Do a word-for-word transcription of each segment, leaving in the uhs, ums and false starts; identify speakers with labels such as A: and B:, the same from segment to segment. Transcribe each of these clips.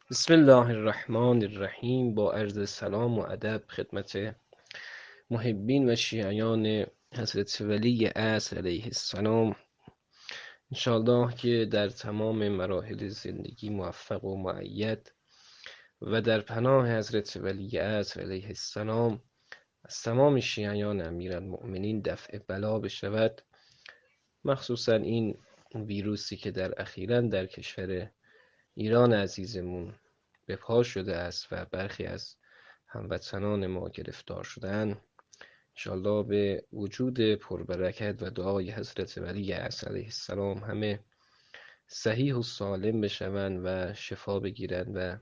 A: بسم الله الرحمن الرحیم. با عرض سلام و ادب خدمت محبین و شیعیان حضرت ولی عصر علیه السلام، انشاءالله که در تمام مراحل زندگی موفق و مؤید و در پناه حضرت ولی عصر علیه السلام از تمام شیعیان امیرالمؤمنین دفع بلا بشود، مخصوصا این ویروسی که در اخیراً در کشور ایران عزیزمون به پا شده است و برخی از هموطنان ما گرفتار شدن. انشاءالله به وجود پربرکت و دعای حضرت ولی عصر علیه السلام همه صحیح و سالم بشوند و شفا بگیرند و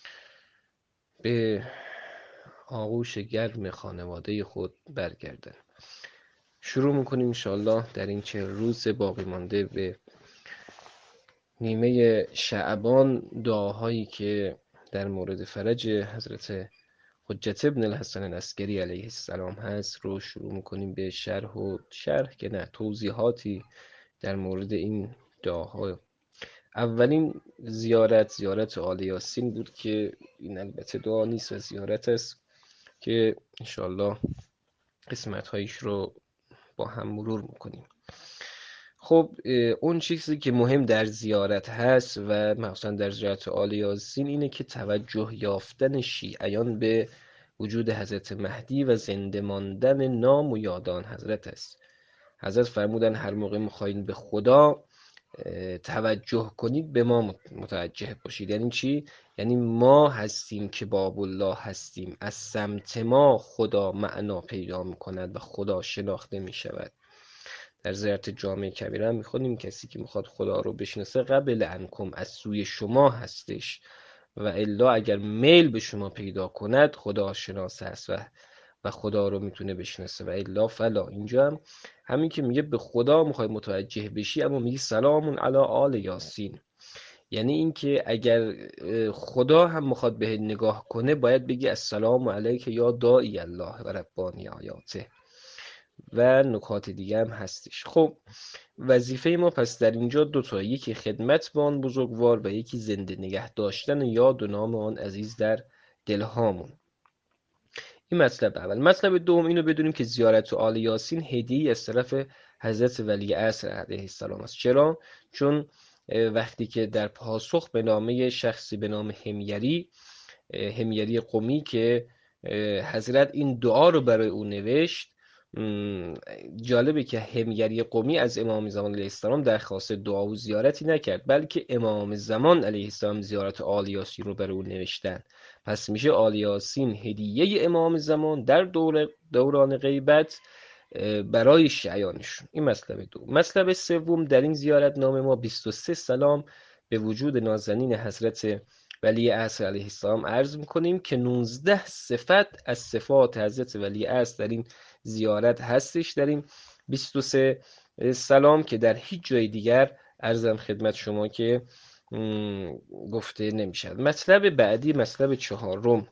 A: به آغوش گرم خانواده خود برگردند. شروع میکنیم انشاءالله در این چه روز باقی مانده به نیمه شعبان دعاهایی که در مورد فرج حضرت حجت ابن الحسن العسکری علیه السلام هست رو شروع میکنیم به شرح و شرح که نه توضیحاتی در مورد این دعاها. اولین زیارت زیارت آل یاسین بود که این البته دعا نیست و زیارت است که انشاءالله قسمت هایش رو با هم مرور میکنیم. خب اون چیزی که مهم در زیارت هست و مخصوصا در زیارت آل یاسین اینه که توجه یافتن شیعیان به وجود حضرت مهدی و زنده ماندن نام و یادان حضرت است. حضرت فرمودن هر موقع میخواین به خدا توجه کنید به ما متوجه باشید. یعنی چی؟ یعنی ما هستیم که باب الله هستیم، از سمت ما خدا معنا پیدا میکند و خدا شناخته میشود. در زیارت جامع کبیره هم میخونیم کسی که میخواد خدا رو بشناسه قبل انکم از سوی شما هستش و الا اگر میل به شما پیدا کند خدا شناس است و و خدا رو میتونه بشناسه و الا فلا. اینجا هم همین که میگه به خدا میخوای متوجه بشی اما میگه سلام علی آل یاسین، یعنی اینکه اگر خدا هم میخواد به نگاه کنه باید بگی السلام علیک یا داعی الله و ربانی آیاته و نکات دیگه هم هستش. خب وظیفه ما پس در اینجا دو تا، یکی خدمت به آن بزرگوار و یکی زنده نگه داشتن یاد و نام آن عزیز در دلهامون. این مطلب اول. مطلب دوم اینو بدونیم که زیارت آل یاسین هدیه از طرف حضرت ولی عصر علیه السلام است. چرا؟ چون وقتی که در پاسخ به نامه شخصی به نام همیری همیری قمی که حضرت این دعا رو برای او نوشت، جالبه که همیری قمی از امام زمان علیه السلام درخواست دعا و زیارتی نکرد، بلکه امام زمان علیه السلام زیارت آل یاسین رو برای او نوشتن. پس میشه آل یاسین هدیه امام زمان در دور دوران غیبت برای شیعیانشون. این مطلب دو. مطلب سوم در این زیارت نامه ما بیست و سه سلام به وجود نازنین حضرت ولی عصر علیه السلام عرض میکنیم که نوزده صفت از صفات حضرت ولی عصر در این زیارت هستش، در این بیست و سه سلام که در هیچ جای دیگر عرضم خدمت شما که گفته نمیشد. مطلب بعدی مطلب چهارم،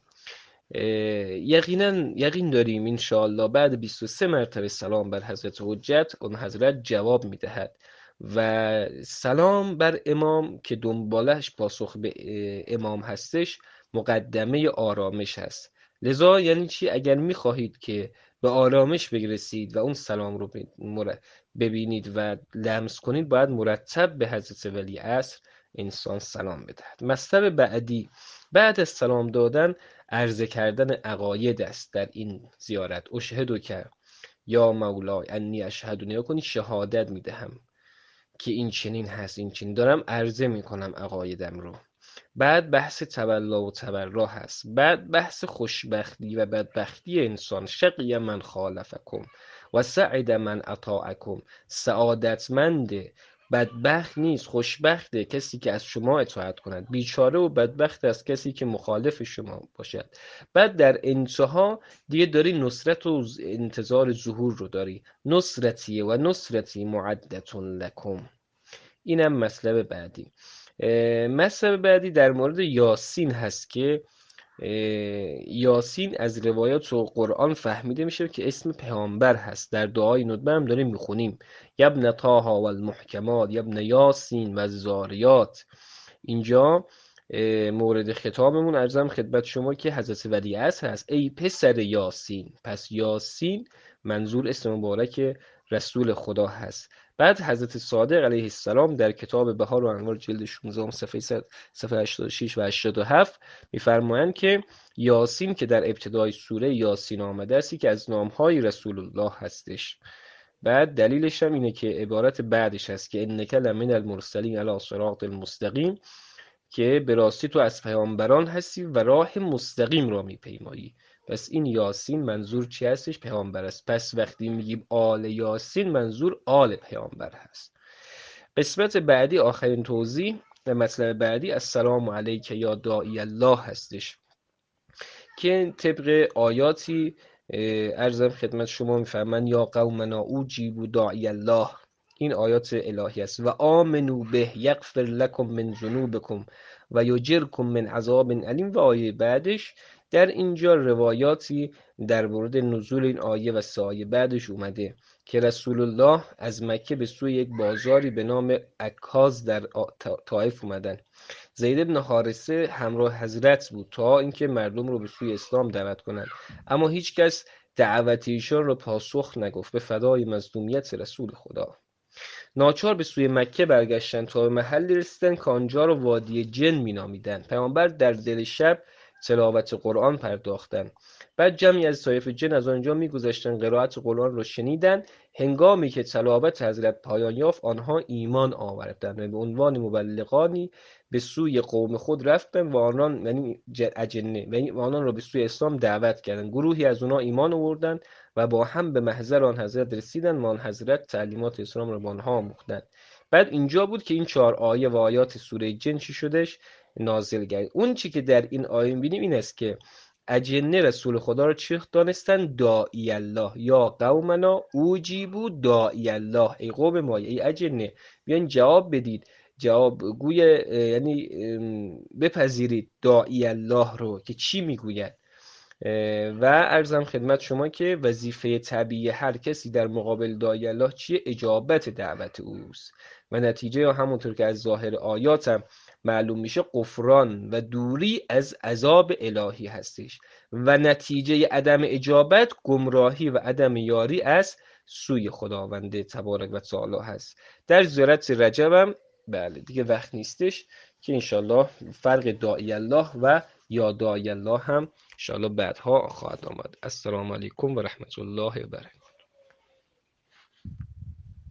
A: یقینا یقین داریم انشاءالله بعد بیست و سه مرتبه سلام بر حضرت حجت اون حضرت جواب میدهد و سلام بر امام که دنبالش پاسخ به امام هستش مقدمه آرامش هست. لذا یعنی چی؟ اگر میخواهید که به آرامش برسید و اون سلام رو ببینید و لمس کنید باید مرتب به حضرت ولی عصر انسان سلام بدهد. مطلب بعدی بعد از سلام دادن عرضه کردن عقاید است. در این زیارت اشهدو که یا مولای انی اشهد، نیا کنی شهادت میدهم که این چنین هست، این چنین دارم عرضه میکنم عقایدم رو. بعد بحث تولا و تبرا هست. بعد بحث خوشبختی و بدبختی انسان، شقی من خالفکم و سعید من اطاعکم، سعادتمنده بدبخت نیست، خوشبخته کسی که از شما اطاعت کند، بیچاره و بدبخت است کسی که مخالف شما باشد. بعد در انتها دیگه داری نصرت و انتظار ظهور رو داری، نصرتی و نصرتی معدتون لکم. اینم مطلب بعدی. مطلب بعدی در مورد یاسین هست که یاسین از روایات و قرآن فهمیده میشه که اسم پیامبر هست. در دعای ندبه هم داریم میخونیم یبن طه و المحکمات یبن یاسین و الزاریات. اینجا مورد خطابمون ارزم خدمت شما که حضرت ولیعصر هست. ای پسر یاسین. پس یاسین منظور اسم مبارک رسول خدا هست. بعد حضرت صادق علیه السلام در کتاب بهار و انوار جلد شانزده صفحه صفحه هشتاد و شش و هشتاد و هفت میفرمایند که یاسین که در ابتدای سوره یاسین آمده است که از نامهای رسول الله هستش. بعد دلیلش هم اینه که عبارت بعدش هست که انک لمن المرسلین علی صراط المستقیم، که به راستی تو از پیامبران هستی و راه مستقیم را میپیمایی. پس این یاسین منظور چی هستش؟ پیامبر است. پس وقتی میگیم آل یاسین منظور آل پیامبر هست. قسمت بعدی، آخرین توضیح و مطلب بعدی، السلام علیک یا داعی الله هستش که طبق آیاتی ارزم خدمت شما میفرمان یا قومنا اوجیبوا داعی الله. این آیات الهی است. و آمنو به یغفر لکم من ذنوبکم و یجرکم من عذاب علیم. و آیه بعدش در اینجا روایاتی در مورد نزول این آیه و سه آیه بعدش اومده که رسول الله از مکه به سوی یک بازاری به نام عکاظ در طائف اومدن. زید بن حارثه همراه حضرت بود تا اینکه مردم رو به سوی اسلام دعوت کنند، اما هیچ کس دعوت ایشان رو پاسخ نگفت، به فدای مظلومیت رسول خدا. ناچار به سوی مکه برگشتن تا به محلی رسیدن که آنجا رو وادی جن مینامیدند. پیامبر در دل شب تلاوت قرآن پرداختند. بعد جمعی از طایف جن از آنجا میگذشتن، قرائت قرآن را شنیدند. هنگامی که تلاوت حضرت پایان یافت آنها ایمان آوردند و به عنوان مبلغانی به سوی قوم خود رفتند و آنان یعنی اجنه و آنان را به سوی اسلام دعوت کردند. گروهی از آنها ایمان آوردند و با هم به محضر آن حضرت رسیدند و آن حضرت تعلیمات اسلام را به آنها آموختند. بعد اینجا بود که این چهار آیه و آیات سوره جن چی شدش؟ نازل گردید. اون چی که در این آیه می‌بینیم این است که اجنه رسول خدا را چی دانستن؟ داعی الله. یا قومنا اوجیبوا داعی الله. ای قوم ما، ای اجنه، بیاین جواب بدید، جواب گوی یعنی بپذیرید داعی الله رو که چی میگوید. و عرضم خدمت شما که وظیفه طبیعی هر کسی در مقابل داعی الله چیه؟ اجابت دعوت اوست. و نتیجه یا همونطور که از ظاهر آیاتم معلوم میشه غفران و دوری از عذاب الهی هستش و نتیجه عدم اجابت گمراهی و عدم یاری از سوی خداوند تبارک و تعالی هست. در زیارت رجبم بله دیگه وقت نیستش که انشالله فرق داعی الله و یا داعی الله هم انشالله بعدها خواهد آمد. السلام علیکم و رحمت الله و برکاته.